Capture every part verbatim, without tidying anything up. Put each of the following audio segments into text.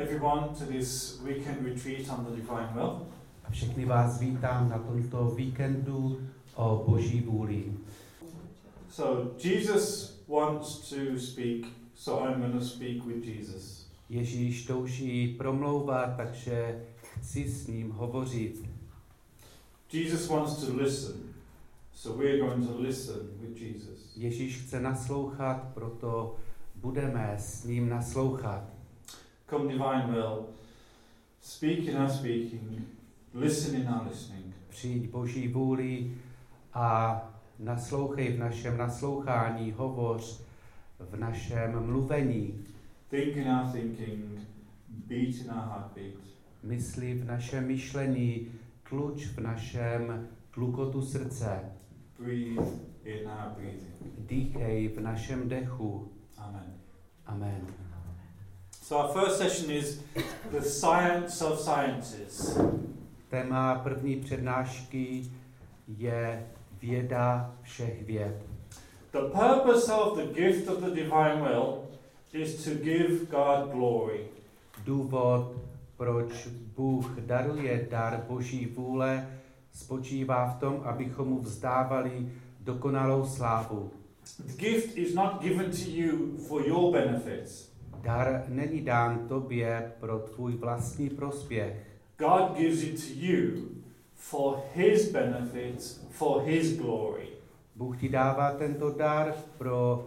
everyone to this weekend retreat on the Divine Will. Všechny vás vítám na tomto víkendu o Boží vůli. So Jesus wants to speak, so I'm going to speak with Jesus. Ježíš touží promlouvat, takže chci s ním hovořit. Jesus wants to listen, so we're going to listen with Jesus. Ježíš chce naslouchat, proto budeme s ním naslouchat. Come Divine Will, speak in our speaking, listen in our listening. Přijď Boží vůli a naslouchej v našem naslouchání, hovoř v našem mluvení. Think in our thinking, beat in our heartbeat. Mysli v našem myšlení, tluč v našem tlukotu srdce. Breathe in our breathing. Dýchej v našem dechu. Amen. Amen. So our first session is the science of sciences. Téma první přednášky je věda všech věd. The purpose of the gift of the divine will is to give God glory. Důvod, proč Bůh daruje dar Boží vůle, spočívá v tom, abychom mu vzdávali dokonalou slávu. The gift is not given to you for your benefits. Dar není dán tobě pro tvůj vlastní prospěch. God gives it to you for his benefits, for his glory. Bůh ti dává tento dar pro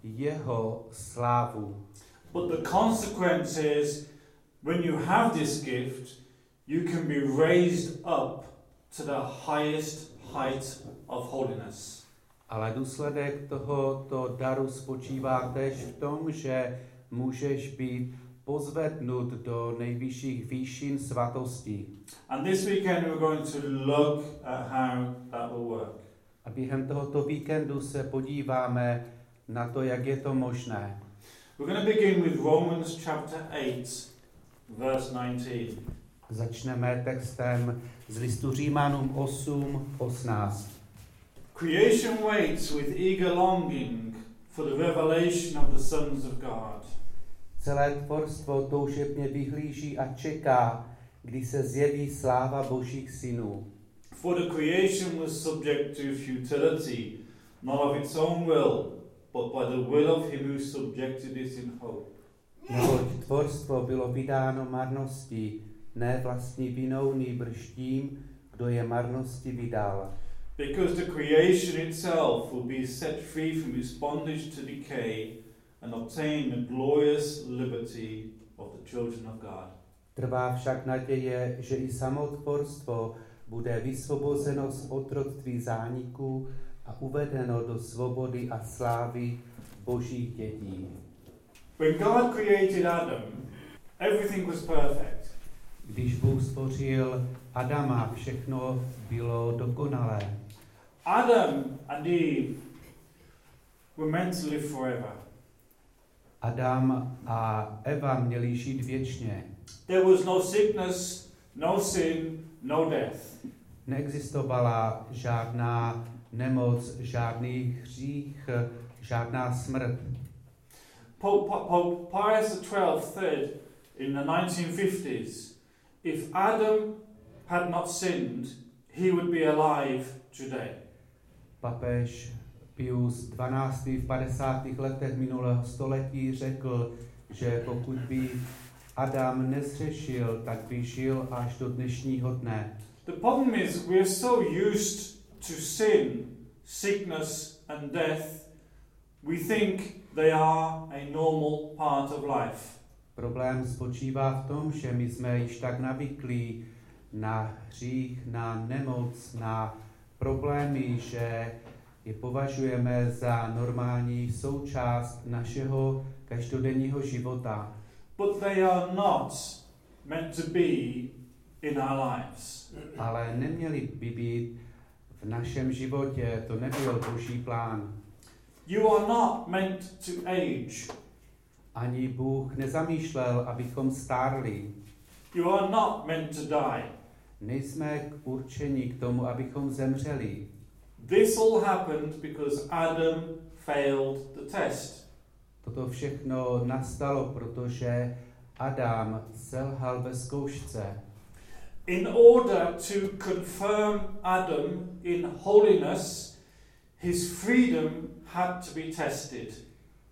jeho slávu. But the consequence is, when you have this gift, you can be raised up to the highest height of holiness. Ale důsledek tohoto daru spočívá též v tom, že můžeš být pozvednut do nejvyšších výšin svatosti. And this weekend we're going to look at how that will work. A během tohoto víkendu se podíváme na to, jak je to možné. We're going to begin with Romans chapter eight, verse nineteen. Začneme textem z listu Římanům osm osmnáct. Creation waits with eager longing for the revelation of the sons of God. Celé tvorstvo toužebně vyhlíží a čeká, kdy se zjeví sláva Božích synů. For the creation was subject to futility, not of its own will, but by the will of him who subjected it in hope. Neboť tvorstvo bylo vydáno marnosti, ne vlastní vinou, nýbrž tím, kdo je marnosti vydal. Because the creation itself will be set free from its bondage to decay and obtain the glorious liberty of the children of God. Trvá však naděje, že i samo tvorstvo bude vysvobozeno z otroctví zániku a uvedeno do svobody a slávy Božích dětí. When God created Adam, everything was perfect. Když Bůh stvořil Adama, všechno bylo dokonalé. Adam and Eve were meant to live forever. Adam a Eva měli žít věčně. There was no sickness, no sin, no death. Neexistovala žádná nemoc, žádný hřích, žádná smrt. Pope, Pope Pius the twelfth said in the nineteen fifties, if Adam had not sinned, he would be alive today. Papež Pius dvanáctý v padesátých letech minulého století řekl, že pokud by Adam nezřešil, tak by žil až do dnešního dne. The problem is we are so used to sin, sickness and death, we think they are a normal part of life. Problém spočívá v tom, že my jsme již tak navyklí na hřích, na nemoc, na problémy, že je považujeme za normální součást našeho každodenního života. But they are not meant to be in our lives. Ale neměli by být v našem životě, to nebyl Boží plán. You are not meant to age. Ani Bůh nezamýšlel, abychom stárli. You are not meant to die. Nejsme k určení k tomu, abychom zemřeli. This all happened because Adam failed the test. Toto všechno nastalo, protože Adam selhal ve zkoušce. In order to confirm Adam in holiness, his freedom had to be tested.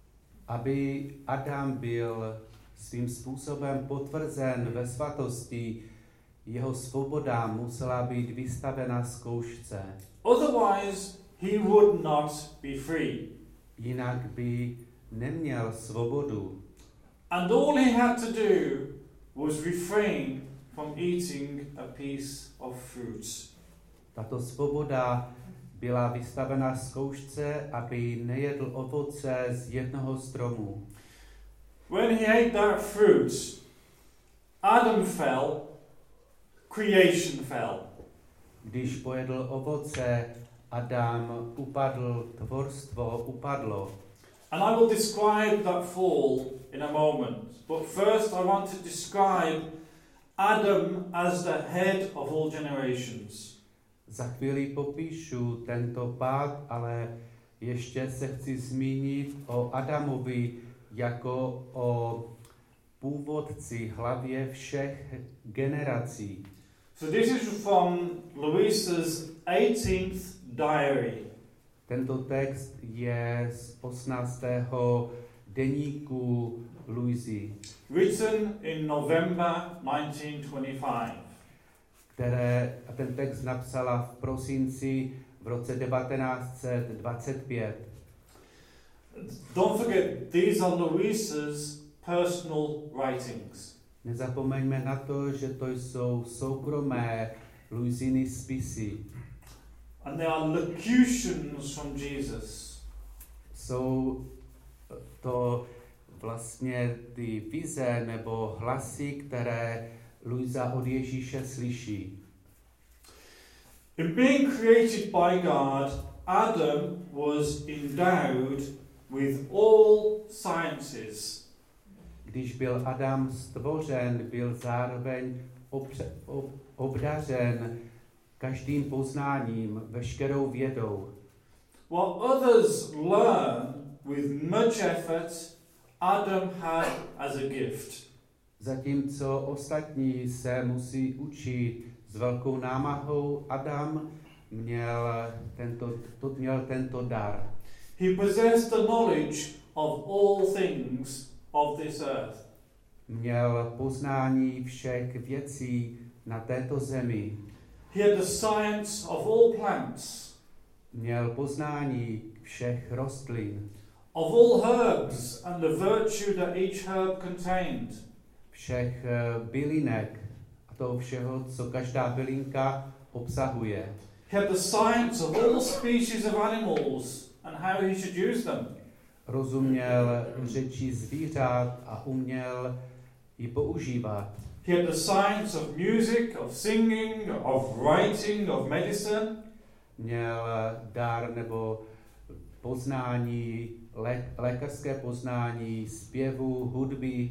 Aby Adam byl svým způsobem potvrzen ve svatosti, jeho svoboda musela být vystavena zkoušce. Otherwise, he would not be free. Jinak by neměl svobodu. And all he had to do was refrain from eating a piece of fruit. Tato svoboda byla vystavena zkoušce, aby nejedl ovoce z jednoho stromu. When he ate that fruit, Adam fell, creation fell. Když pojedl ovoce, Adam upadl, tvorstvo upadlo. And I will describe that fall in a moment. But first I want to describe Adam as the head of all generations. Za chvíli popíšu tento pád, ale ještě se chci zmínit o Adamovi jako o původci, hlavě všech generací. So this is from Louisa's eighteenth diary. Tento text je z osmnáctého deníku Louisy, Written in November nineteen twenty-five. které a ten text napsala v prosinci v roce devatenáct set dvacet pět. Don't forget, these are Louisa's personal writings. Nezapomeňme na to, že to jsou soukromé Louisiny spisy. And they are locutions from Jesus. Jsou to vlastně ty vize nebo hlasy, které Louisa od Ježíše slyší. In being created by God, Adam was endowed with all sciences. Když byl Adam stvořen, byl zároveň obře- ob- obdařen každým poznáním, veškerou vědou. What others learn with much effort, Adam had as a gift. Zatímco ostatní se musí učit s velkou námahou, Adam měl tento, to, měl tento dar. He possessed the knowledge of all things of this earth. Měl poznání všech věcí na této zemi. He had the science of all plants, Měl poznání všech rostlin, of all herbs and the virtue that each herb contained. všech eh, bylinek a toho všeho, co každá bylinka obsahuje. He had the science of all species of animals and how he should use them. Rozuměl řeči zvířat a uměl ji používat. He had the science of music, of singing, of writing, of medicine. Měl dar nebo poznání, lé, lékařské poznání, zpěvu, hudby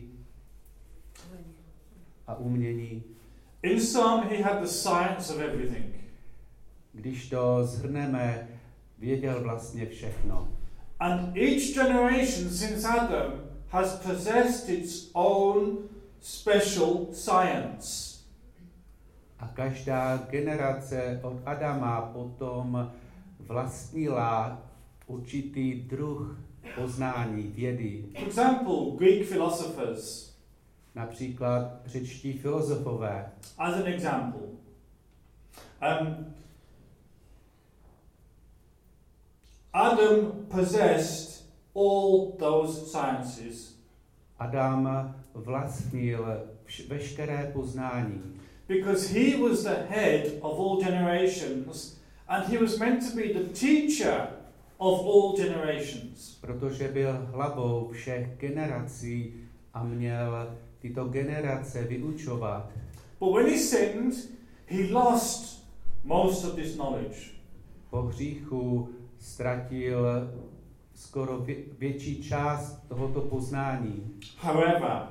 a umění. In sum, he had the science of everything. Když to shrneme, věděl vlastně všechno. And each generation since Adam has possessed its own special science. A každá generace od Adama potom vlastnila určitý druh poznání, vědy. For example, Greek philosophers, Například řečtí filozofové. as an example. Um, Adam possessed all those sciences Adam vlastnil vš- veškeré poznání, because he was the head of all generations and he was meant to be the teacher of all generations. protože byl hlavou všech generací a měl tyto generace vyučovat. But when he sinned, he lost most of this knowledge. Po hříchu ztratil skoro vě- větší část tohoto poznání. However,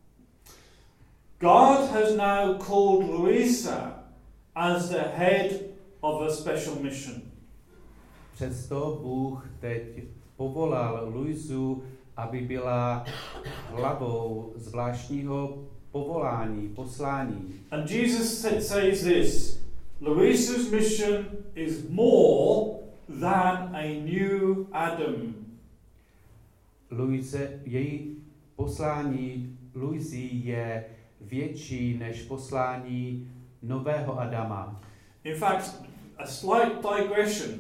God has now called Louisa as the head of a special mission. Přesto Bůh teď povolal Luisu aby byla hlavou zvláštního povolání, poslání. And Jesus says this, Louisa's mission is more than a new Adam. Louise, její poslání Louisy je větší než poslání nového Adama. In fact, a slight digression.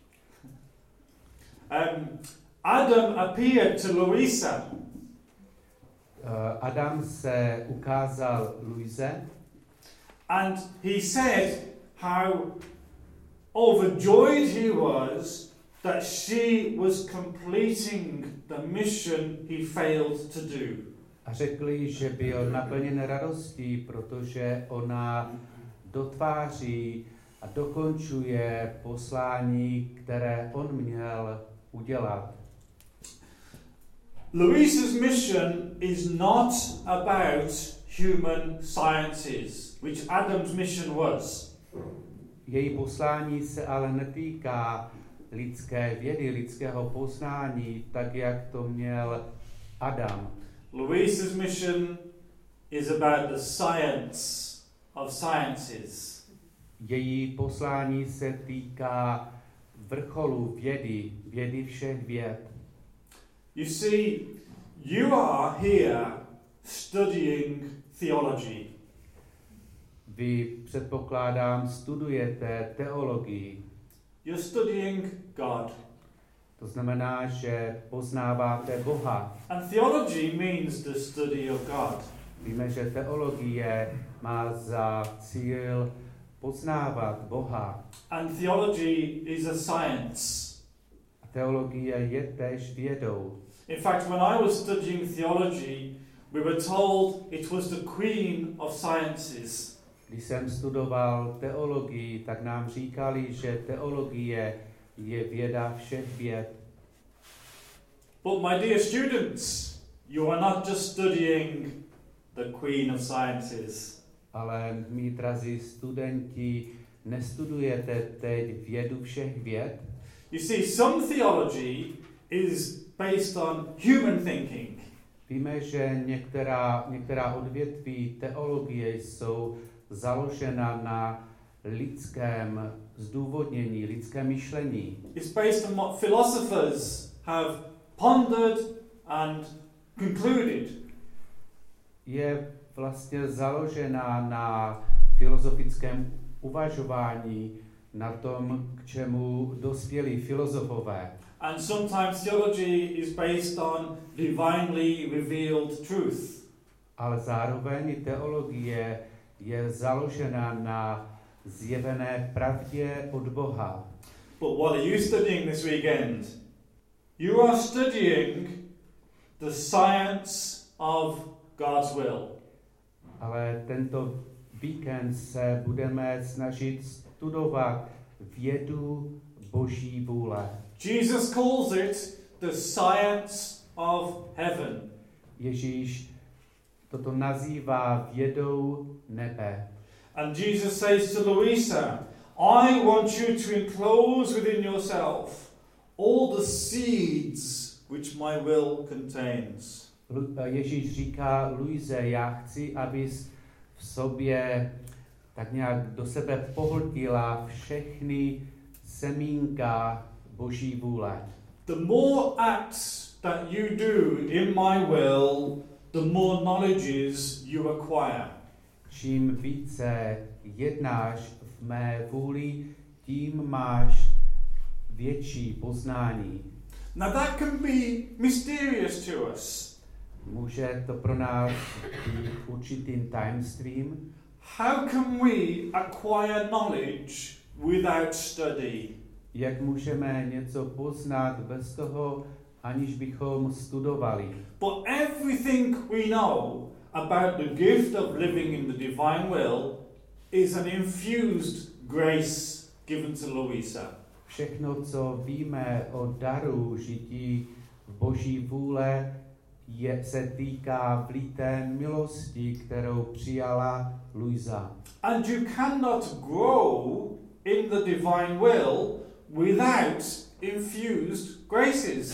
Um, Adam appeared to Louisa. Uh, Adam se ukázal Louise And he said how overjoyed he was that she was completing the mission he failed to do. a řekli, že byl naplněn radostí, protože ona dotváří a dokončuje poslání, které on měl udělat. Louisa's mission is not about human sciences, which Adam's mission was. Její poslání se ale netýká lidské vědy, lidského poznání, tak jak to měl Adam. Louisa's mission is about the science of sciences. Její poslání se týká vrcholu vědy, vědy všech věd. You see, you are here studying theology. Vy, předpokládám, studujete teologii. You're studying God. To znamená, že poznáváte Boha. And theology means the study of God. Víme, že teologie má za cíl poznávat Boha. And theology is a science. A teologie je též vědou. In fact, when I was studying theology, we were told it was the queen of sciences. Když jsem studoval teologii, tak nám říkali, že teologie je věda všech věd. But my dear students, you are not just studying the queen of sciences. Ale mí drazí studenti, nestudujete teď vědu všech věd. You see, some theology is based on human thinking. Víme, že některá, některá odvětví teologie jsou založena na lidském zdůvodnění, lidském myšlení. It's based on what philosophers have pondered and concluded. Je vlastně založena na filozofickém uvažování, na tom, k čemu dospěli filozofové. And sometimes theology is based on divinely revealed truth. Ale zároveň teologie je založena na zjevené pravdě od Boha. But what are you studying this weekend? You are studying the science of God's will. Ale tento víkend se budeme snažit studovat vědu Boží vůle. Jesus calls it the science of heaven. Ježíš toto nazývá vědou nebe. And Jesus says to Louisa, I want you to enclose within yourself all the seeds which my will contains. Ježíš říká Luize, já chci, abys v sobě tak nějak do sebe pohltila všechny semínka Boží vůle. The more acts that you do in my will, the more knowledges you acquire. Čím více jednáš v mé vůli, tím máš větší poznání. Now that can be mysterious to us. Může to pro nás být určitým tajemstvím. How can we acquire knowledge without study? Jak můžeme něco poznat bez toho, aniž bychom studovali? But everything we know about the gift of living in the divine will is an infused grace given to Louisa. Všechno, co víme o daru žití v Boží vůle, je, se týká vlité milosti, kterou přijala Luisa. And you cannot grow in the divine will without infused graces.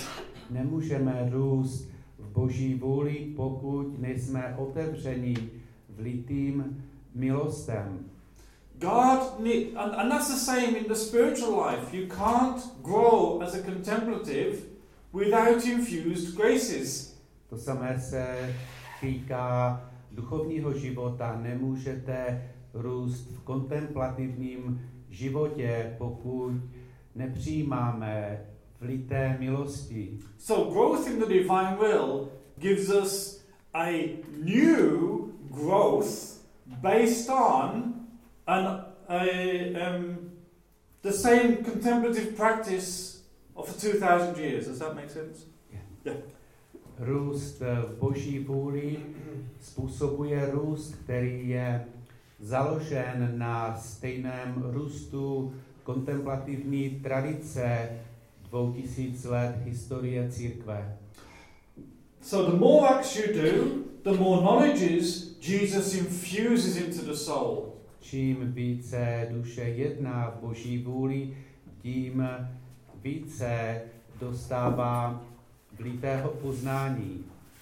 nemůžeme růst v Boží vůli, pokud nejsme otevření vlitým milostem. God need, and, and that's the same in the spiritual life. You can't grow as a contemplative without infused graces. To samé se týká duchovního života. Nemůžete růst v kontemplativním životě, pokud nepřijímáme vlité milosti. So growth in the divine will gives us a new growth based on an, a, um, the same contemplative practice of two thousand years. Does that make sense? Yeah. Yeah. Růst v Boží vůli způsobuje růst, který je založen na stejném růstu kontemplativní tradice dvou tisíc let historie církve. So the more acts you do, the more knowledges Jesus infuses into the soul. Čím více duše jedná v Boží vůli, tím více dostává vlitého poznání.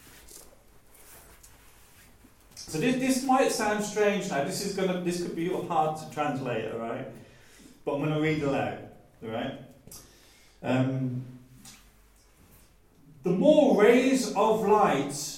So this, this might sound strange now. This is gonna this could be hard to translate, all right? But I'm going to read aloud, all right? Um, the more rays of light,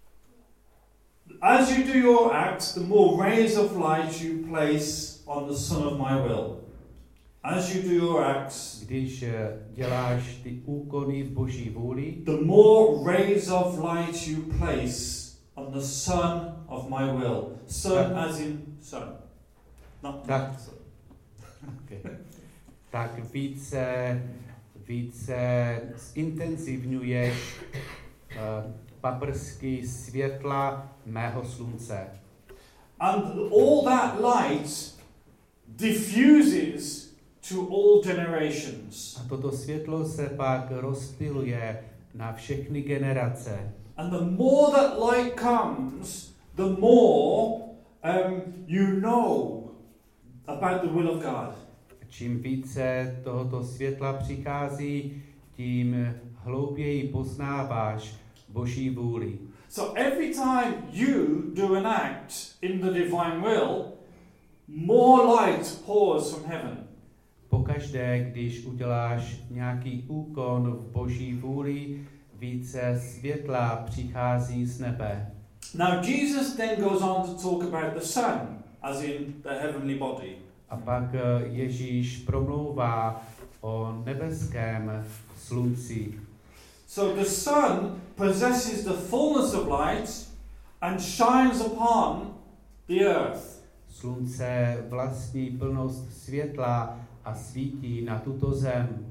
as you do your acts, the more rays of light you place on the Son of my will. As you do your acts, když děláš ty úkony v Boží vůli, the more rays of light you place on the Son of my will. Son tak, as in son. Not tak, son. okay. tak více, více zintenzivňuješ uh, paprsky světla mého slunce. And all that light diffuses to all generations. A toto světlo se pak rozptyluje na všechny generace. And the more that light comes, the more um, you know about the will of God. Čím více tohoto světla přichází, tím hlouběji poznáváš Boží vůli. So every time you do an act in the divine will, more light pours from heaven. Pokaždé, když uděláš nějaký úkon v Boží vůli, více světla přichází z nebe. Now Jesus then goes on to talk about the sun, as in the heavenly body. A pak Ježíš promlouvá o nebeském slunci. So the sun possesses the fullness of light and shines upon the earth. Slunce vlastní plnost světla a svítí na tuto zem.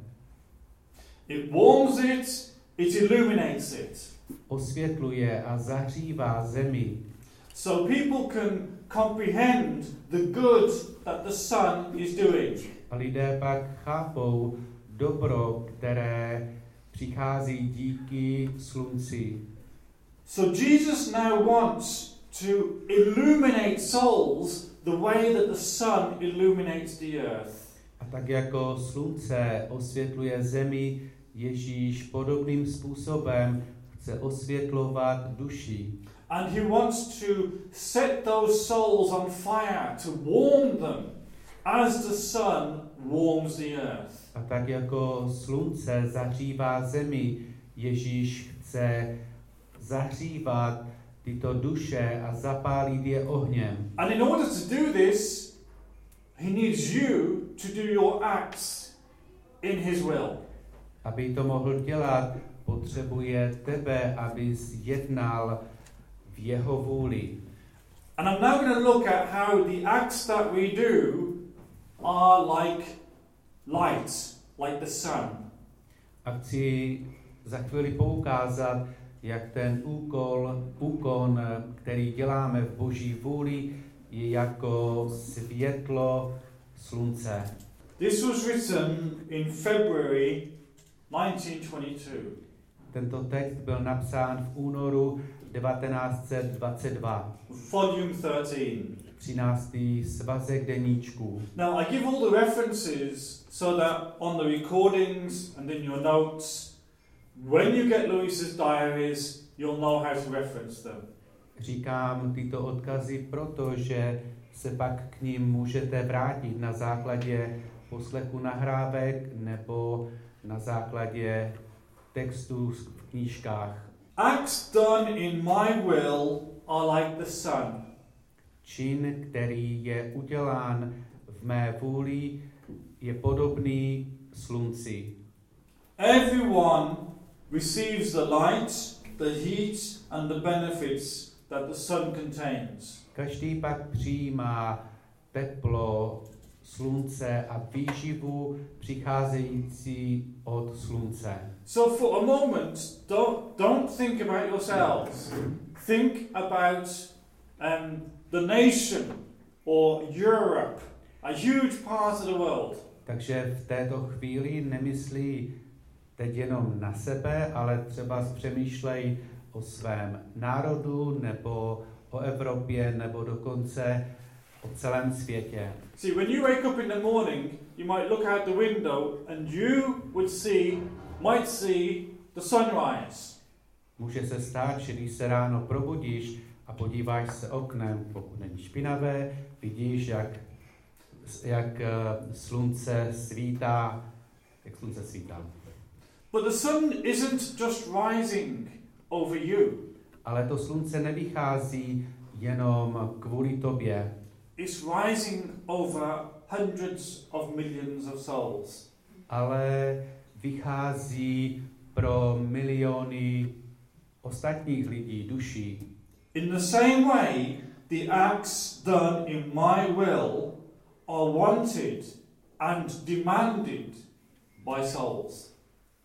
It warms it, it illuminates it. Osvětluje a zahřívá zemi. So people can comprehend the good that the sun is doing. A lidé pak chápou dobro, které přichází díky slunci. So Jesus now wants to illuminate souls the way that the sun illuminates the earth. A tak jako slunce osvětluje zemi, Ježíš podobným způsobem chce osvětlovat duši. And he wants to set those souls on fire, to warm them as the sun warms the earth. A tak jako slunce zahřívá zemi, Ježíš chce zahřívat tyto duše a zapálit je ohněm. And in order to do this, he needs you to do your acts in his will. Aby to mohl dělat, potřebuje tebe, abys jednal v jeho vůli. And I'm now going to look at how the acts that we do are like light, like the sun. A chci za chvíli poukázat, jak ten úkol, úkon, který děláme v Boží vůli, je jako světlo slunce. This was written in February nineteen twenty-two. Tento text byl napsán v únoru devatenáct set dvacet dva. Volume thirteen. třináctý svazek deníčků. Now I give all the references so that on the recordings and in your notes When you get Lewis's diaries, you'll know how to reference them. Říkám tyto odkazy proto, že se pak k ním můžete vrátit na základě poslechu nahrávek nebo na základě textů v knížkách. Acts done in my will are like the sun. Čin, který je udělán v mé vůli, je podobný slunci. Everyone receives the light, the heat and the benefits that the sun contains. Každý pak přijímá teplo slunce a výživu přicházející od slunce. So for a moment, don't, don't think about yourselves. Think about um, the nation or Europe, a huge part of the world. Takže v této chvíli nemyslí teď jenom na sebe, ale třeba přemýšlej o svém národu nebo o Evropě nebo dokonce o celém světě. See, when you wake up in the morning, you might look out the window and you would see, might see the sunrise. Může se stát, že když se ráno probudíš a podíváš se oknem, pokud není špinavé, vidíš, jak, jak slunce svítá, jak slunce svítá. But the sun isn't just rising over you. Ale to slunce nevychází jenom kvůli tobě. It's rising over hundreds of millions of souls. Ale vychází pro miliony ostatních lidí, duší. In the same way, the acts done in my will are wanted and demanded by souls.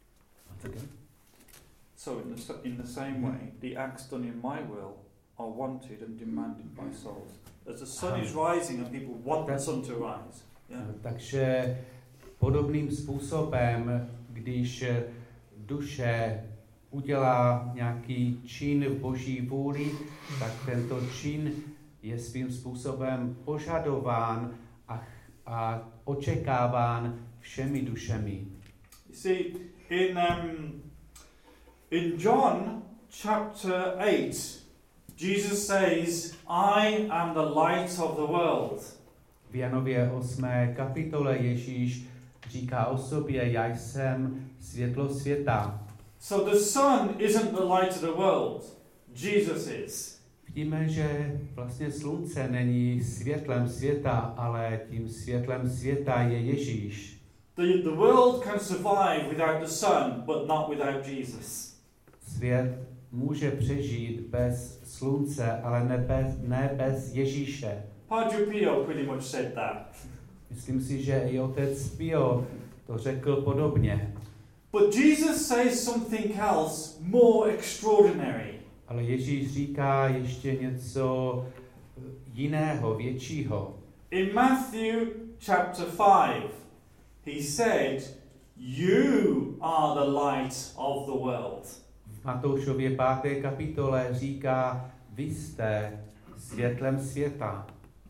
So in the, in the same way, the acts done in my will are wanted and demanded by souls. As the sun is rising and people want the sun to rise. Yeah? Takže podobným způsobem, když duše udělá nějaký čin v Boží vůli, tak tento čin je svým způsobem požadován a, a očekáván všemi dušemi. You see, in um, in John chapter eight, Jesus says, "I am the light of the world." V Janově osmé kapitole Ježíš říká o sobě, já jsem světlo světa. So the sun isn't the light of the world. Jesus is. Vidíme, že vlastně slunce není světlem světa, ale tím světlem světa je Ježíš. The, the world can survive without the sun, but not without Jesus. Svět může přežít bez slunce, ale ne bez, ne bez Ježíše. Padre Pio pretty much said that. Myslím si, že i otec Pio to řekl podobně. But Jesus says something else more extraordinary. Ale Ježíš říká ještě něco jiného, většího. In Matthew chapter five, he said, "You are the light of the world." V Matoušově páté kapitole říká, vy jste světlem světa.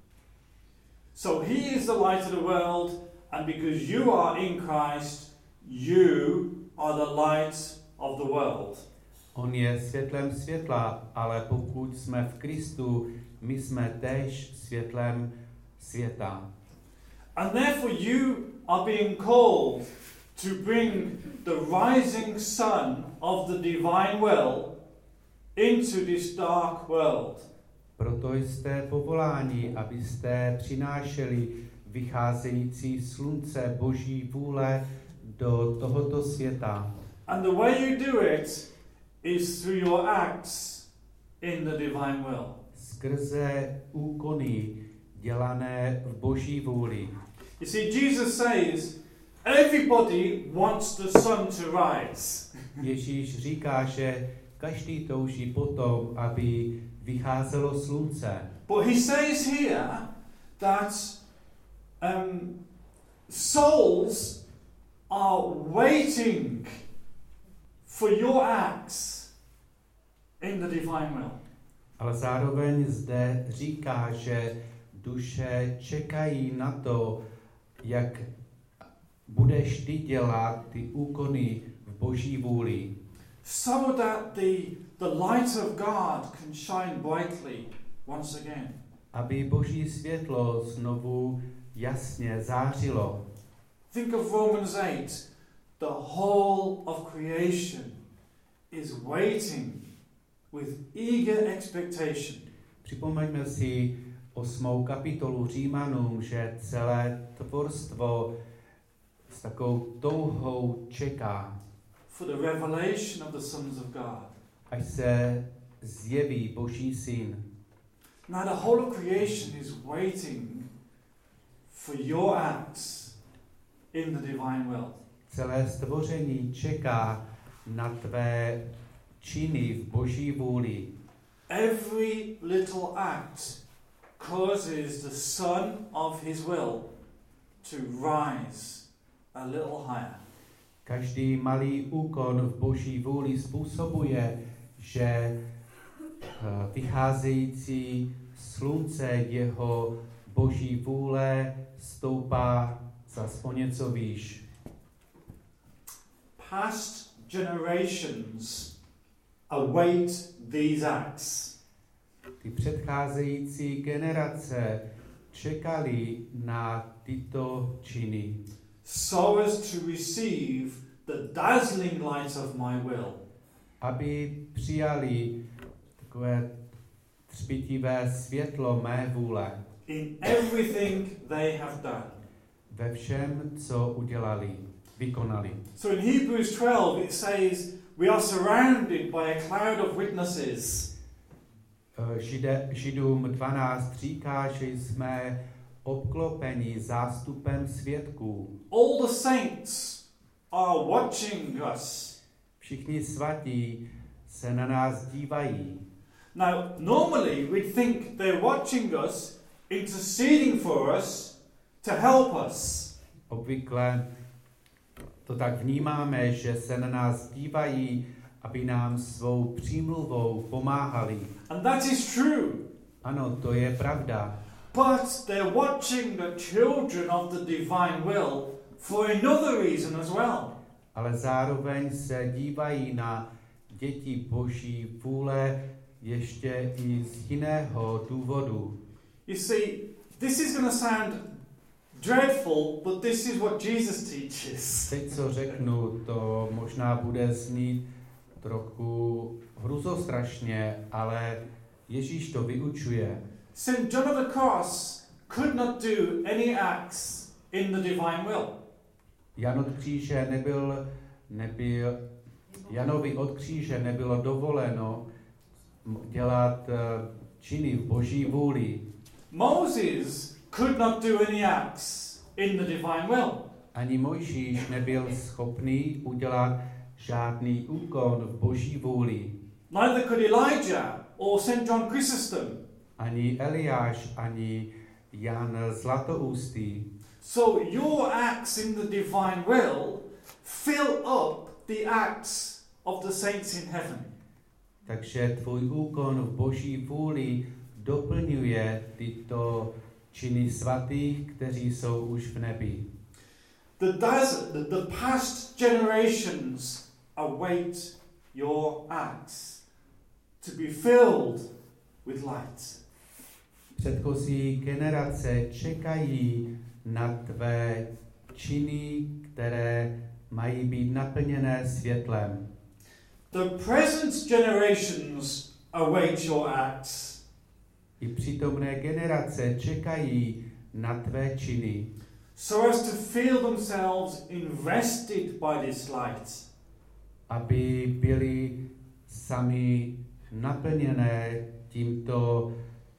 So he is the light of the world, and because you are in Christ, you are the light of the world. On je světlem světla, ale pokud jsme v Kristu, my jsme též světlem světa. And therefore you are being called to bring the rising sun of the divine will into this dark world. Proto jste povoláni, abyste přinášeli vycházející slunce Boží vůle do tohoto světa. And the way you do it is through your acts in the divine will. Skrze úkony dělané v Boží vůli. You see, Jesus says, everybody wants the sun to rise. Ježíš říká, že každý touží potom, aby vycházelo slunce. But he says here that um, souls are waiting for your acts in the divine will. Ale zároveň zde říká, že duše čekají na to, jak budeš ty dělat ty úkony v Boží vůli. so that the, the light of God can shine brightly once again. Aby Boží světlo znovu jasně zářilo. Think of Romans eight. The whole of creation is waiting with eager expectation. Připomeňme si osmou kapitolu Římanům, že celé tvorstvo s takovou touhou čeká, For the revelation of the sons of God. až se zjeví Boží syn. Now the whole of creation is waiting for your acts in the divine will. Celé stvoření čeká na tvé činy v Boží vůli. Every little act causes the sun of his will to rise a little higher. Každý malý úkon v Boží vůli způsobuje, že vycházející slunce jeho Boží vůle stoupá zas o něco výš. Past generations await these acts. Ty předcházející generace čekali na tyto činy, So as to receive the dazzling light of my will. aby přijali takové třpitivé světlo mé vůle In everything they have done. ve všem, co udělali, vykonali. So in Hebrews twelve it says, we are surrounded by a cloud of witnesses. Žide, Židům dvanáct říká, že jsme obklopeni zástupem svědků. All the saints are watching us. Všichni svatí se na nás dívají. Now, normally we'd think they're watching us, interceding for us, to help us. Obvykle to tak vnímáme, že se na nás dívají, aby nám svou přímluvou pomáhali. And that is true. Ano, to je pravda. But they're watching the children of the divine will for another reason as well. Ale zároveň se dívají na děti Boží vůle ještě i z jiného důvodu. You see, this is going to sound dreadful, but this is what Jesus teaches. Teď, co řeknu, to možná bude znít trochu hruzostrašně, ale Ježíš to vyučuje. Saint John of the Cross could not do any acts in the divine will. Jan od kříže nebyl, nebyl, Janovi od kříže nebylo dovoleno dělat činy v Boží vůli. Moses could not do any acts in the divine will. Ani Mojžíš nebyl schopný udělat žádný úkon v Boží vůli. Neither could Elijah or Saint John Chrysostom. Ani Eliáš, ani Jan Zlatoustý. So your acts in the divine will fill up the acts of the saints in heaven. Takže tvůj úkon v Boží vůli doplňuje tyto činy svatých, kteří jsou už v nebi. The, das, the, the past generations await your acts to be filled with light. Předchozí generace čekají na tvé činy, které mají být naplněné světlem. The present generations await your acts. I přítomné generace čekají na tvé činy, so as to feel themselves invested by this light. aby byli sami naplněné tímto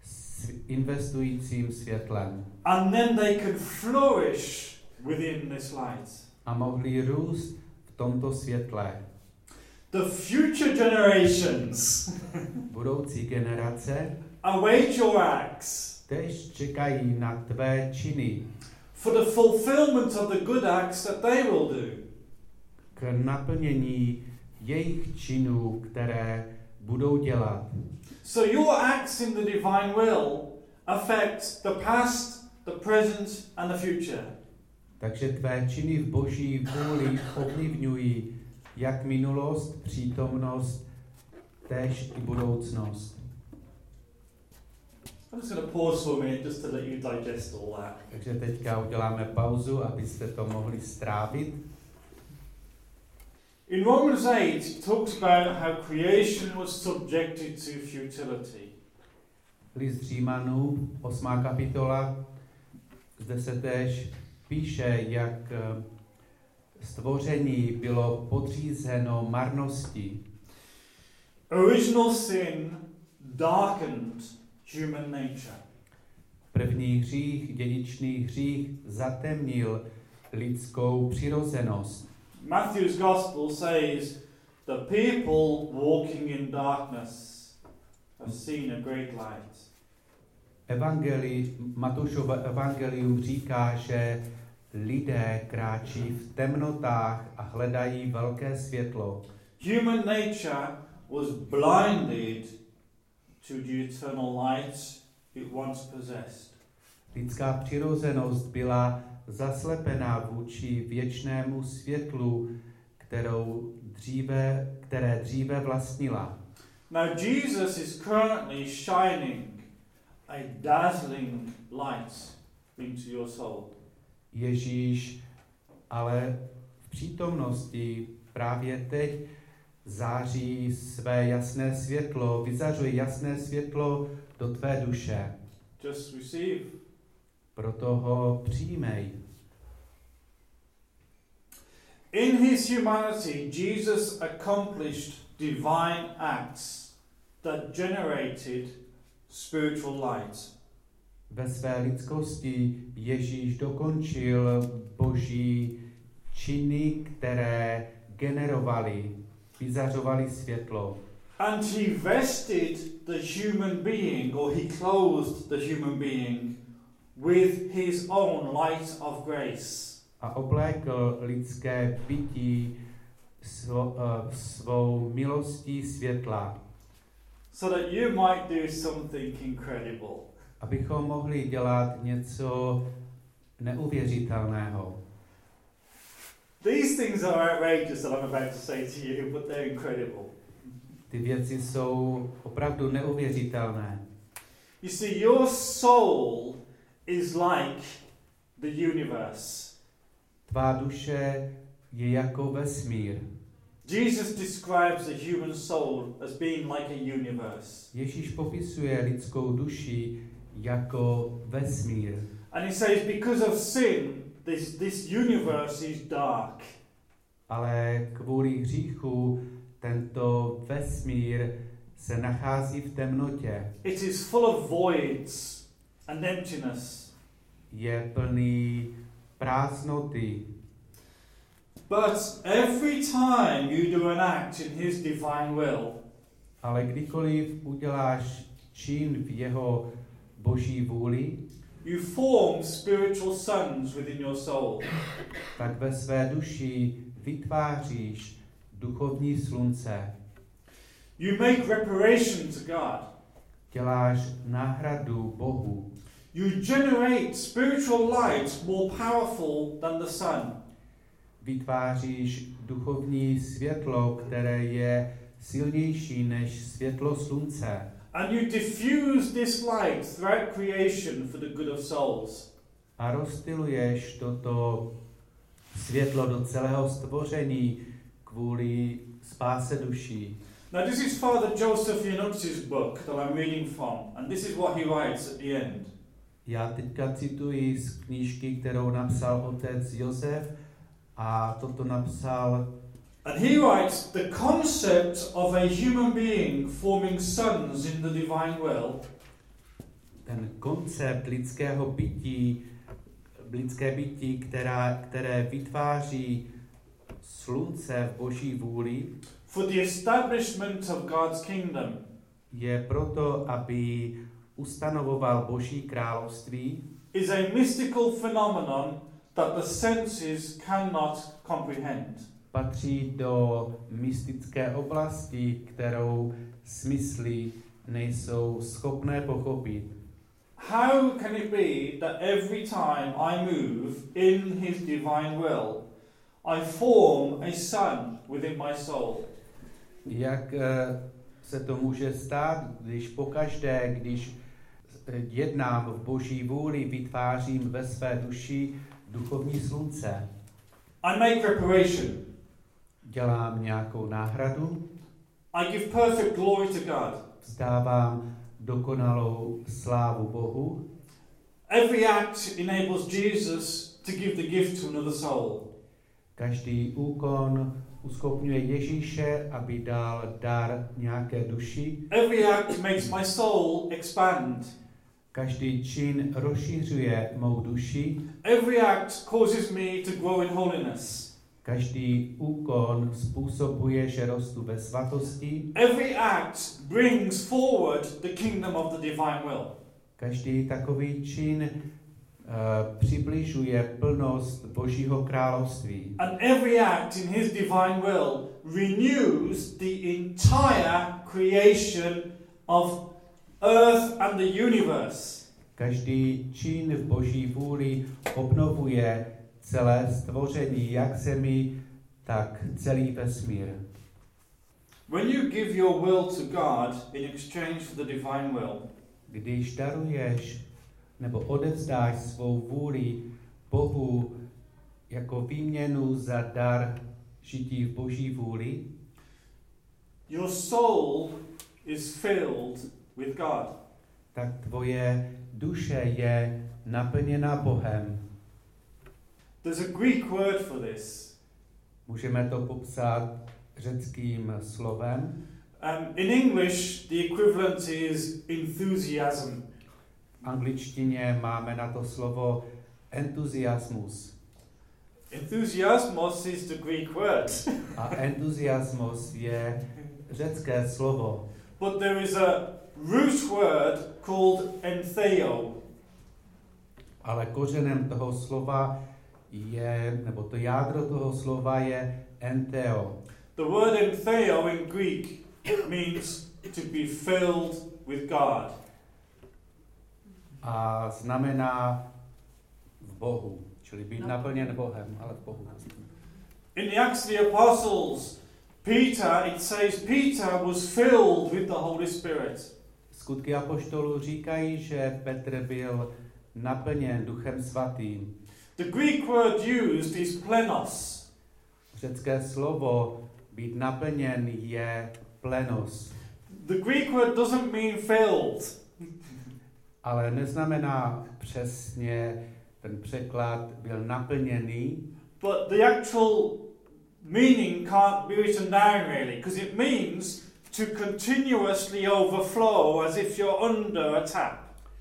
investujícím světlem. And then they can flourish within this light. A mohli růst v tomto světle. The future generations Budoucí generace await your acts též čekají na tvé činy for the fulfillment of the good acts that they will do. k naplnění jejich činů, které budou dělat. So your acts in the divine will affect the past, the present and the future. Takže tvé činy v Boží vůli ovlivňují Jak minulost, přítomnost, též i budoucnost. I'm just going to pause for a minute just to let you digest all that. Takže teďka uděláme pauzu, abyste to mohli strávit. In Romans eight, it talks about how creation was subjected to futility. List Římanů, osmá kapitola, zde se též píše, jak stvoření bylo podřízeno marnosti. Original sin darkened human nature. První hřích, dědičný hřích, zatemnil lidskou přirozenost. Matthew's Gospel says, the people walking in darkness have seen a great light. Evangeli, Matoušovo evangelium říká, že lidé kráčí v temnotách a hledají velké světlo. Human nature was blinded to the eternal light it once possessed. Lidská přirozenost byla zaslepená vůči věčnému světlu, kterou dříve, které dříve vlastnila. Now Jesus is currently shining a dazzling light into your soul. Ježíš ale v přítomnosti právě teď září své jasné světlo, vyzařuje jasné světlo do tvé duše. Just receive. Proto ho přijmej. In his humanity, Jesus accomplished divine acts that generated spiritual light. Ve své lidskosti Ježíš dokončil boží činy, které generovaly, vyzařovaly světlo. And he vested the human being, or he clothed the human being with his own light of grace. A oblékl lidské bytí svo, uh, svou milostí světla. So that you might do something incredible. Abychom mohli dělat něco neuvěřitelného. These things are outrageous that I'm about to say to you, but they're incredible. Ty věci jsou opravdu neuvěřitelné. You see, your soul is like the universe. Tvá duše je jako vesmír. Jesus describes the human soul as being like a universe. Ježíš popisuje lidskou duši jako vesmír. And he says because of sin, this, this universe is dark. Ale kvůli hříchu tento vesmír se nachází v temnotě. It is full of voids and emptiness. Je plný prázdnoty. But every time you do an act in his divine will, Ale kdykoliv uděláš čin v jeho boží vůli, you form spiritual sons within your soul. tak ve své duši vytváříš duchovní slunce. You make reparation to God. Děláš náhradu Bohu. You generate spiritual light more powerful than the sun. Vytváříš duchovní světlo, které je silnější než světlo slunce. And you diffuse this light throughout creation for the good of souls. A rozptyluješ toto světlo do celého stvoření kvůli spáse duší. Now this is Father Joseph Yanutz's book that I'm reading from, and this is what he writes at the end. Já teďka cituji z knížky, kterou napsal otec Josef, a toto napsal. And he writes, the concept of a human being forming sons in the divine will. Ten koncept lidského bytí, lidské bytí, která, které vytváří slunce v boží vůli, for the establishment of God's kingdom, je proto, aby ustanovoval boží království, is a mystical phenomenon that the senses cannot comprehend. Patří do mystické oblasti, kterou smysly nejsou schopné pochopit. How can it be that every time I move in his divine will, I form a sun within my soul. Jak eh, se to může stát, když pokaždé, když jednám v Boží vůli, vytvářím ve své duši duchovní slunce. I make reparation. Dělám nějakou náhradu. I give perfect glory to God. Vzdávám dokonalou slávu Bohu. Every act enables Jesus to give the gift to another soul. Každý úkon uschopňuje Ježíše, aby dal dar nějaké duši. Every act makes my soul expand. Každý čin rozšiřuje mou duši. Every act causes me to grow in holiness. Každý úkon způsobuje, že rostu ve svatosti. Every act brings forward the kingdom of the divine will. Každý takový čin uh, přibližuje plnost Božího království. And every act in his divine will renews the entire creation of earth and the universe. Každý čin v Boží vůli obnovuje celé stvoření, jak zemi, tak celý vesmír. When you give your will to God in exchange for the divine will, Když daruješ nebo odevzdáš svou vůli Bohu jako výměnu za dar žití v Boží vůli, your soul is filled with God. tak tvoje duše je naplněna Bohem. There's a Greek word for this. Můžeme to popsat řeckým slovem. Um, in English, the equivalent is enthusiasm. V angličtině máme na to slovo entuziasmus. Enthusiasmos is the Greek word. A entuziasmus je řecké slovo. But there is a root word called entheo. Ale kořenem toho slova je, nebo to jádro toho slova je enteo. The word entheo in Greek means to be filled with God. A znamená v Bohu, čili být naplněn Bohem, ale v Bohu. In the Acts of the Apostles, Peter, it says Peter was filled with the Holy Spirit. Skutky apoštolů říkají, že Petr byl naplněn Duchem Svatým. The Greek word used is plenos. Řecké slovo být naplněn je plenos. The Greek word doesn't mean filled. Ale neznamená přesně ten překlad byl naplněný, But the actual meaning can't be written down really, because it means to continuously overflow as if you're under a tap.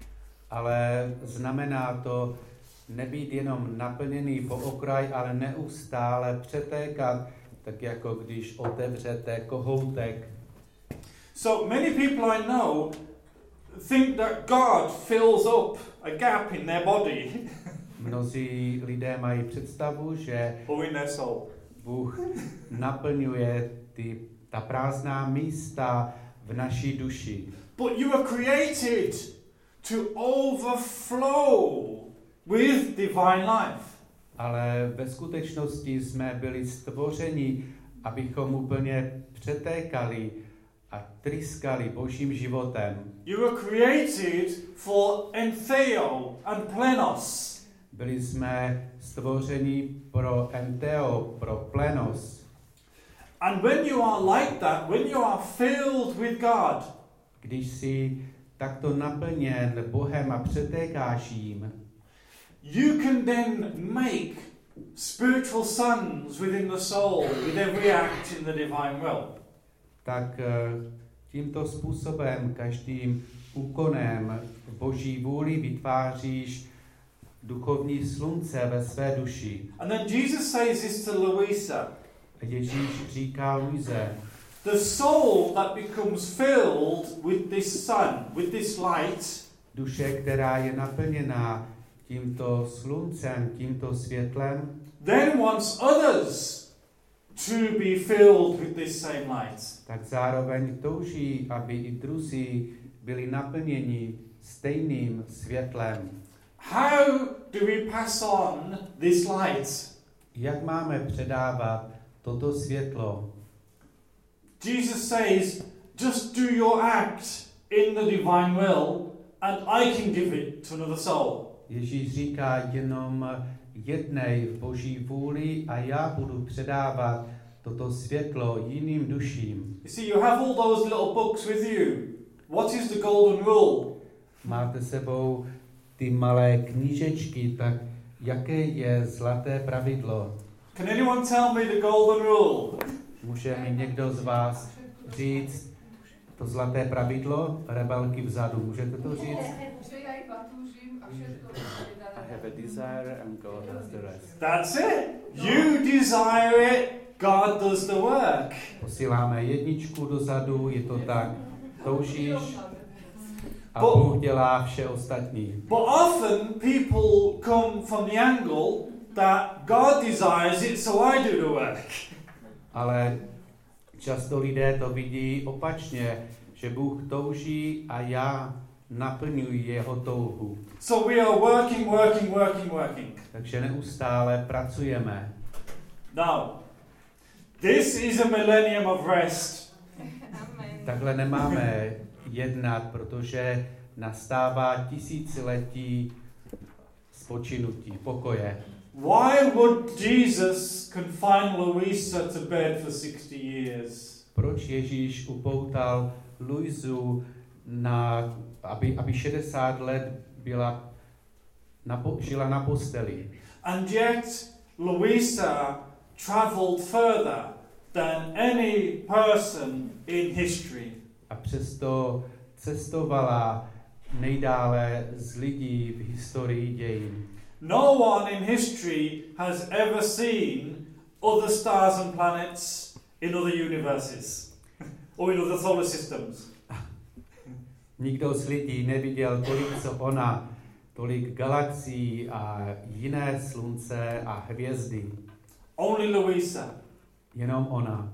ale znamená to nebýt jenom naplněný po okraj, ale neustále přetékat, tak jako když otevřete kohoutek. So many people I know think that God fills up a gap in their body Mnozí lidé mají představu, že or in their soul. Bůh naplňuje ty, ta prázdná místa v naší duši. But you are created to overflow with divine life. Ale ve skutečnosti jsme byli stvořeni, abychom úplně přetékali a tryskali Božím životem. You were created for entheo and plenos. Byli jsme stvořeni pro enteo, pro plenos. And when you are like that, when you are filled with God, Když jsi takto naplněn Bohem a přetékáš jím, you can then make spiritual sons within the soul with every act in the divine will. tak tímto způsobem, každým úkonem v Boží vůli vytváříš duchovní slunce ve své duši. And then Jesus says this to Louisa. Ježíš říká Luise, The soul that becomes filled with this sun, with this light, duše, která je naplněná tímto sluncem, tímto světlem, then wants others to be filled with this same light. tak zároveň touží, aby i druzí byli naplněni stejným světlem. How do we pass on this light? Jak máme předávat toto světlo? Jesus says, just do your act in the divine will and I can give it to another soul. Ježíš říká, jenom jednej v Boží vůli a já budu předávat toto světlo jiným duším. You see, you have all those little books with you. What is the golden rule? Máte sebou ty malé knížečky, tak jaké je zlaté pravidlo? Can anyone tell me the golden rule? Může mi někdo z vás říct to zlaté pravidlo? Rebelky vzadu, můžete to říct? I have a desire and God does the rest. That's it. You desire it, God does the work. Posíláme jedničku dozadu, je to tak. Toužíš a But- Bůh dělá vše ostatní. But often people come from the angle that God desires it, so I do the work. Ale často lidé to vidí opačně, že Bůh touží a já naplňuji jeho touhu. So we are working, working, working, working. Takže neustále pracujeme. Now, this is a millennium of rest. Takhle nemáme jednat, protože nastává tisíciletí spočinutí, pokoje. Why would Jesus confine Louisa to bed for sixty years? Proč Ježíš upoutal Luizu, na, aby, aby šedesát let byla na, po- žila na posteli? And yet, Louisa travelled further than any person in history. A přesto cestovala nejdále z lidí v historii dějin. No one in history has ever seen other stars and planets in other universes or in other solar systems. Nikdo z lidí neviděl tolik, co ona, tolik galaxií a jiné slunce a hvězdy. Only Louisa. Jenom ona.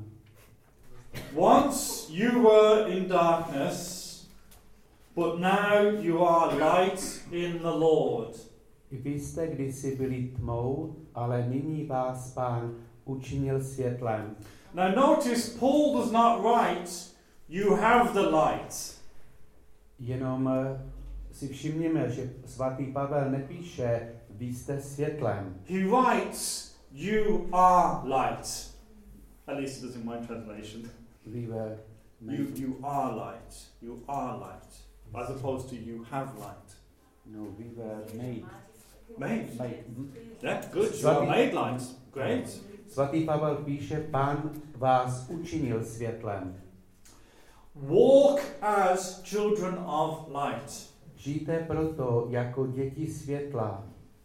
Once you were in darkness, but now you are light in the Lord. I vy jste kdysi byli tmou, ale nyní vás Pán učinil světlem. Now notice Paul does not write, you have the light. Jenom eh, si všimněme, že svatý Pavel nepíše, vy jste světlem. He writes, you are light. At least it does in my translation. We were made. You, you are light. You are light. As opposed to you have light. No, we were made. Made. Made. Mhm. Yeah, good. You are made light. Great. Svatý Pavel píše, Pán vás učinil světlem. Walk as children of light. Žijte proto jako děti světla.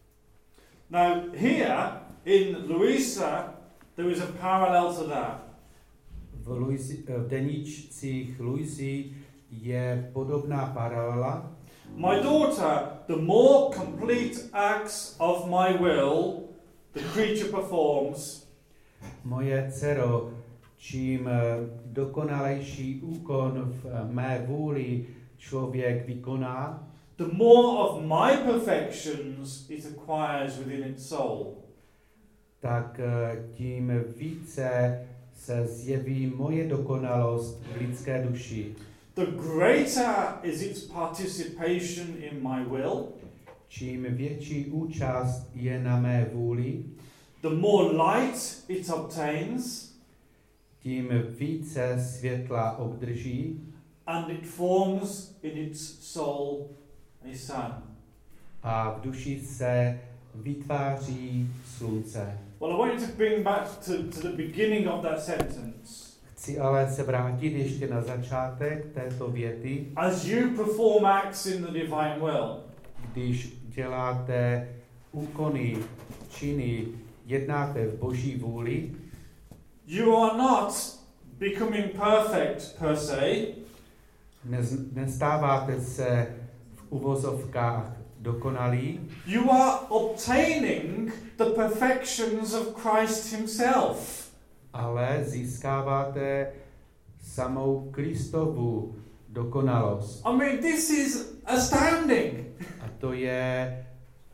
Now, here in Louisa, there is a parallel to that. V, Luisi, v deníčcích Luisi je podobná paralela. My daughter, the more complete acts of my will the creature performs, Moje dcero, čím eh, dokonalejší úkon v eh, mé vůli člověk vykoná, the more of my perfections it acquires within its soul. tak eh, tím více se zjeví moje dokonalost v lidské duši. The greater is its participation in my will, Čím větší účast je na mé vůli, the more light it obtains, tím více světla obdrží and it forms in its soul a sun. a v duši se vytváří slunce. Well, I want you to bring back to, to the beginning of that sentence. Chci ale se vrátit ještě na začátek této věty. As you perform acts in the divine will, Když děláte úkony, činy, jednáte v Boží vůli, you are not becoming perfect per se, nez, nestáváte se v uvozovkách dokonalí, you are obtaining the perfections of Christ himself. ale získáváte samou Kristovu dokonalost. I mean, this is astounding. A to je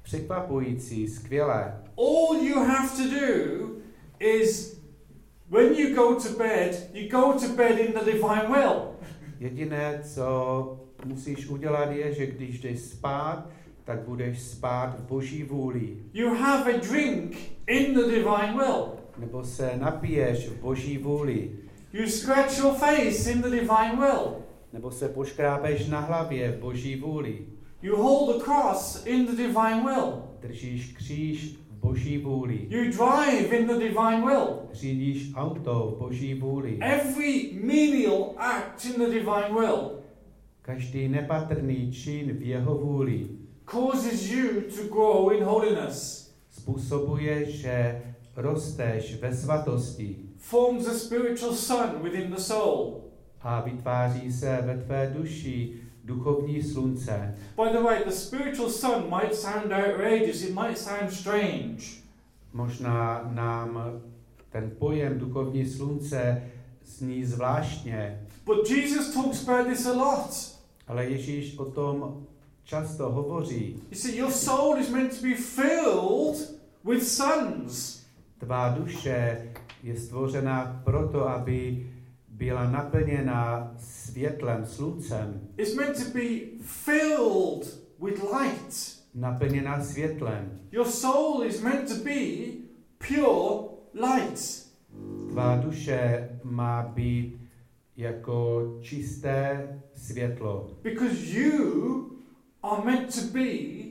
překvapující, skvělé. All you have to do is, when you go to bed, you go to bed in the divine will. Jediné, co musíš udělat, je, že když jdeš spát, tak budeš spát v Boží vůli. You have a drink in the divine will. Nebo se napiješ v Boží vůli. You scratch your face in the divine will. Nebo se poškrábeš na hlavě v Boží vůli. You hold the cross in the divine will. Držíš kříž v Boží vůli. You drive in the divine will. Řídíš auto v Boží vůli. Every menial act in the divine will Každý nepatrný čin v jeho vůli causes you to grow in holiness, způsobuje, že rosteš ve svatosti forms a spiritual sun within the soul. a vytváří se ve tvé duši duchovní slunce. By the way, the spiritual sun might sound outrageous, it might sound strange. Možná nám ten pojem duchovní slunce zní zvláštně, But Jesus talks about this a lot. ale Ježíš o tom často hovoří. You see, your soul is meant to be filled with suns. Tvá duše je stvořena proto, aby byla naplněna světlem, sluncem, It's meant to be filled with light. naplněna světlem. Your soul is meant to be pure light. Tvá duše má být jako čisté světlo, Because you are meant to be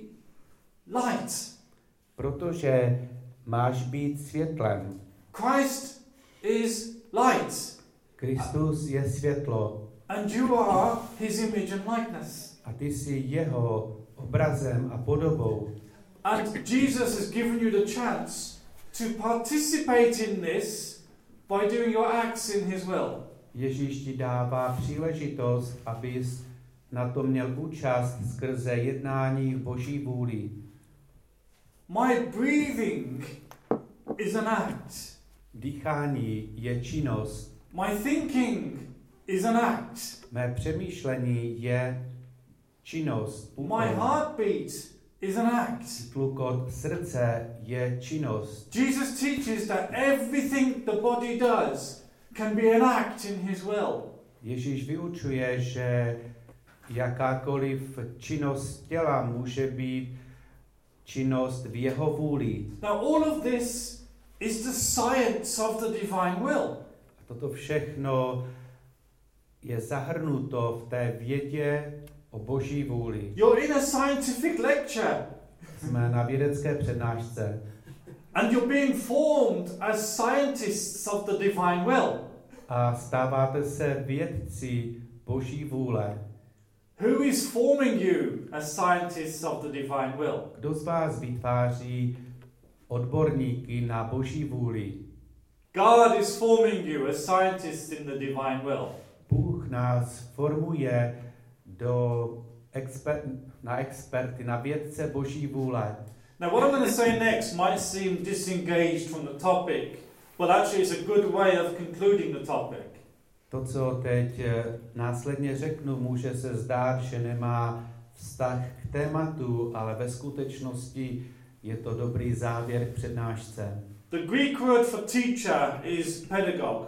light. protože máš být světlem. Christ is light. Kristus je světlo And you are his image and likeness. a ty jsi jeho obrazem a podobou. And Jesus has given you the chance to participate in this by doing your acts in his will. Ježíš ti dává příležitost, abys na to měl účast skrze jednání v Boží vůli. My breathing is an act. Dýchání je činnost. My thinking is an act. Mé přemýšlení je činnost. My úkol. heartbeat is an act. Tlukot srdce je činnost. Jesus teaches that everything the body does can be an act in his will. Ježíš vyučuje, že jakákoliv činnost těla může být činnost v jeho vůli. Now all of this is the science of the divine will. A toto všechno je zahrnuto v té vědě o Boží vůli. You're in a scientific lecture Jsme na vědecké přednášce and you're being formed as scientists of the divine will. a stáváte se vědci Boží vůle. Who is forming you as scientists of the divine will? Kdo z vás vytváří odborníky na Boží vůli? God is forming you as scientists in the divine will. Bůh nás formuje do exper- na experty, na vědce Boží vůle. Now what I'm going to say next might seem disengaged from the topic, but actually it's a good way of concluding the topic. To, co teď následně řeknu, může se zdát, že nemá vztah k tématu, ale ve skutečnosti je to dobrý závěr k přednášce. The Greek word for teacher is pedagog.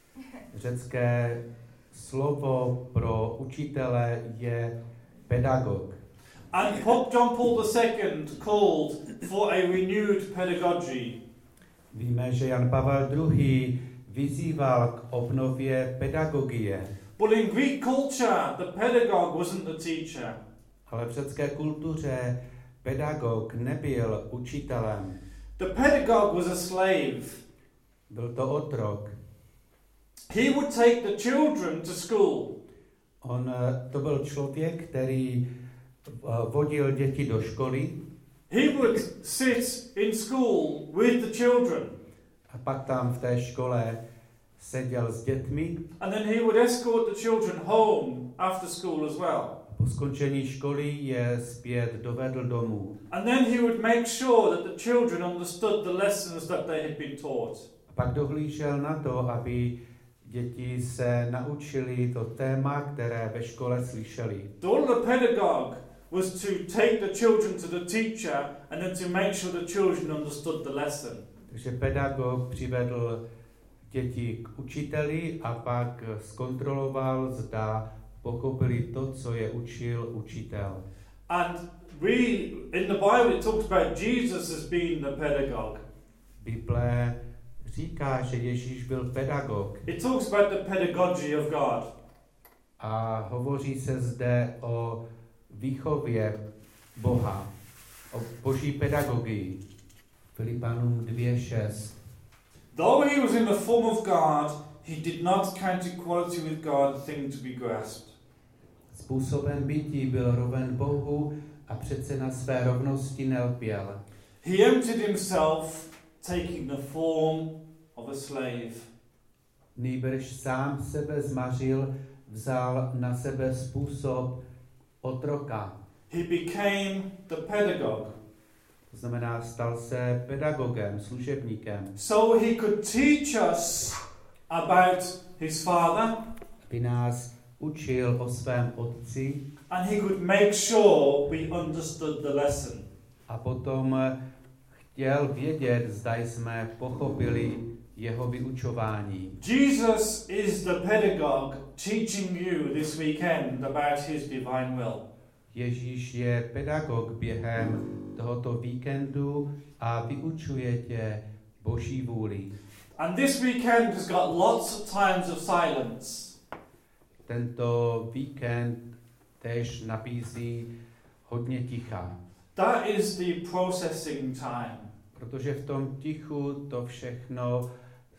Řecké slovo pro učitele je pedagog. And Pope John Paul the Second called for a renewed pedagogy. Víme, že Jan Pavel druhý. vyzýval k obnově pedagogie. But in Greek culture, the pedagog wasn't the teacher. Ale v řecké kultuře pedagog nebyl učitelem. The pedagog was a slave. Byl to otrok. He would take the children to school. On to byl člověk, který vodil děti do školy. He would sit in school with the children. A pak tam v té škole seděl s dětmi. And then he would escort the children home after school as well. Po skončení školy je zpět dovedl domů. And then he would make sure that the children understood the lessons that they had been taught. A pak dohlížel na to, aby děti se naučili to téma, které ve škole slyšeli. The role of the pedagog was to take the children to the teacher and then to make sure the children understood the lesson. Takže pedagog přivedl děti k učiteli a pak zkontroloval, zda pochopili to, co je učil učitel. And we, in the Bible, it talks about Jesus as being the pedagog. Bible říká, že Ježíš byl pedagog. It talks about the pedagogy of God. A hovoří se zde o výchově Boha, o boží pedagogii. Filipanům dva šest. Though he was in the form of God, he did not count equality with God a thing to be grasped. Způsobem bytí byl roven Bohu a přece na své rovnosti nelpěl. He emptied himself, taking the form of a slave. Nýbrž sám sebe zmařil, vzal na sebe způsob otroka. He became the pedagog. To znamená, stal se pedagogem, služebníkem. So he could teach us about his father. Aby nás učil o svém otci. And he could make sure we understood the lesson. A potom chtěl vědět, zda jsme pochopili jeho vyučování. Jesus is the pedagog teaching you this weekend about his divine will. Ježíš je pedagog během tohoto víkendu a vyučuje tě Boží vůli. And this weekend has got lots of times of silence. Tento víkend též nabízí hodně ticha. That is the processing time. Protože v tom tichu to všechno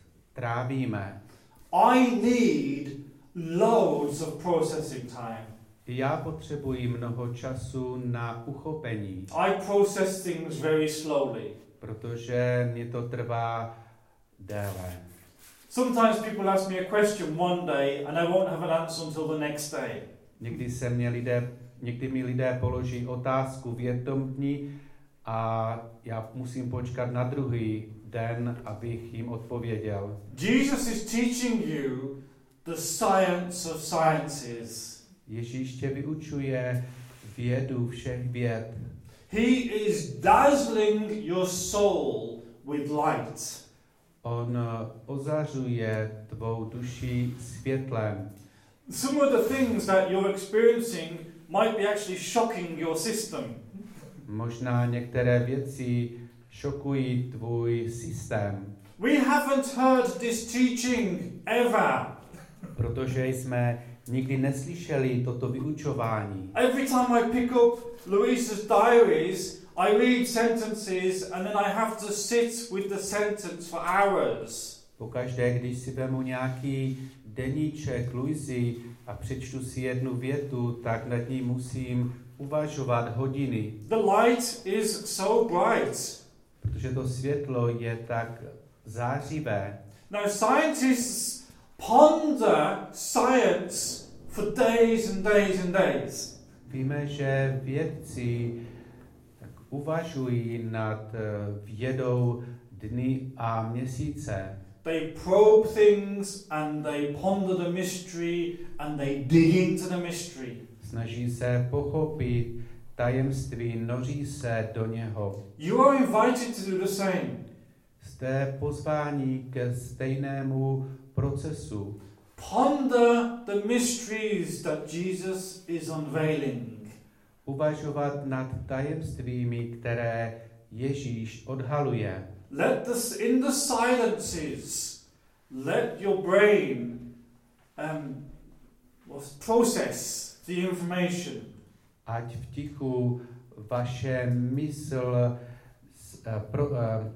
trávíme. I need loads of processing time. Já potřebuji mnoho času na uchopení. I process things very slowly. Protože mě to trvá déle. Sometimes people ask me a question one day and I won't have an answer until the next day. Někdy se mě lidé, někdy mi lidé položí otázku v jednom dni a já musím počkat na druhý den, abych jim odpověděl. Jesus is teaching you the science of sciences. Ježíš tě vyučuje vědu všech věd. He is dazzling your soul with light. On ozařuje tvou duši světlem. Some of the things that you're experiencing might be actually shocking your system. Možná některé věci šokují tvůj systém. We haven't heard this teaching ever. Protože jsme nikdy neslyšeli toto vyučování. Every time I pick up Louisa's diaries, I read sentences and then I have to sit with the sentence for hours. Pokaždé, když si vemu nějaký deníček Luisy a přečtu si jednu větu, tak nad ní musím uvažovat hodiny. The light is so bright. Protože to světlo je tak zářivé. Now scientists ponder science for days and days and days. Víme, že vědci tak uvažují nad vědou dny a měsíce. They probe things and they ponder the mystery and they dig into the mystery. Snaží se pochopit tajemství, noří se do něho. You are invited to do the same. Jste pozváni ke stejnému procesu. Ponder the mysteries that Jesus is unveiling. Uvažovat nad tajemstvími, které Ježíš odhaluje. Let us in the silences, let your brain um, process the information. Ať v tichu vaše mysl pro, uh,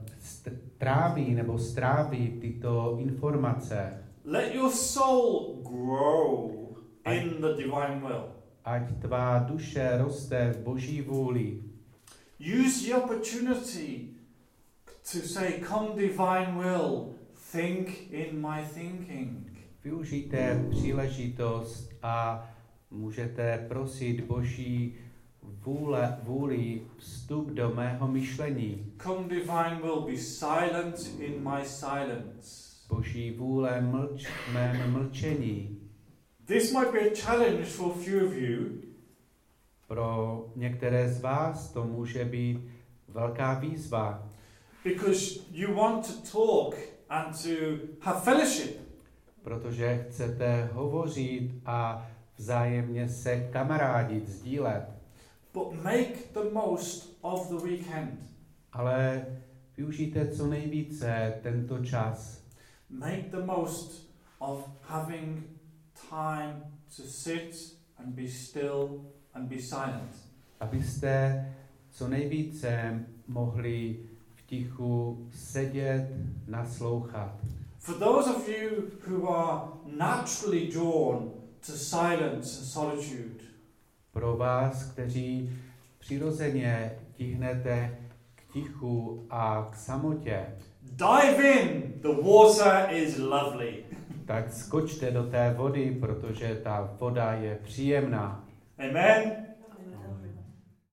tráví nebo stráví tyto informace. Let your soul grow in the divine will. Ať tvá duše roste v Boží vůli. Use the opportunity to say, come divine will, think in my thinking. Využijte příležitost a můžete prosit Boží vůle, vůli vstup do mého myšlení. Come divine will, be silent in my silence. Boží vůle mlč v mém mlčení. This might be a challenge for a few of you Pro některé z vás to může být velká výzva, because you want to talk and to have fellowship. protože chcete hovořit a vzájemně se kamarádit, sdílet. But make the most of the weekend. Ale využijte co nejvíce tento čas. Make the most of having time to sit and be still and be silent. Abyste co nejvíce mohli v tichu sedět, naslouchat. For those of you who are naturally drawn to silence and solitude, Pro vás, kteří přirozeně tihnete k tichu a k samotě, dive in. The water is lovely. tak skočte do té vody, protože ta voda je příjemná. Amen.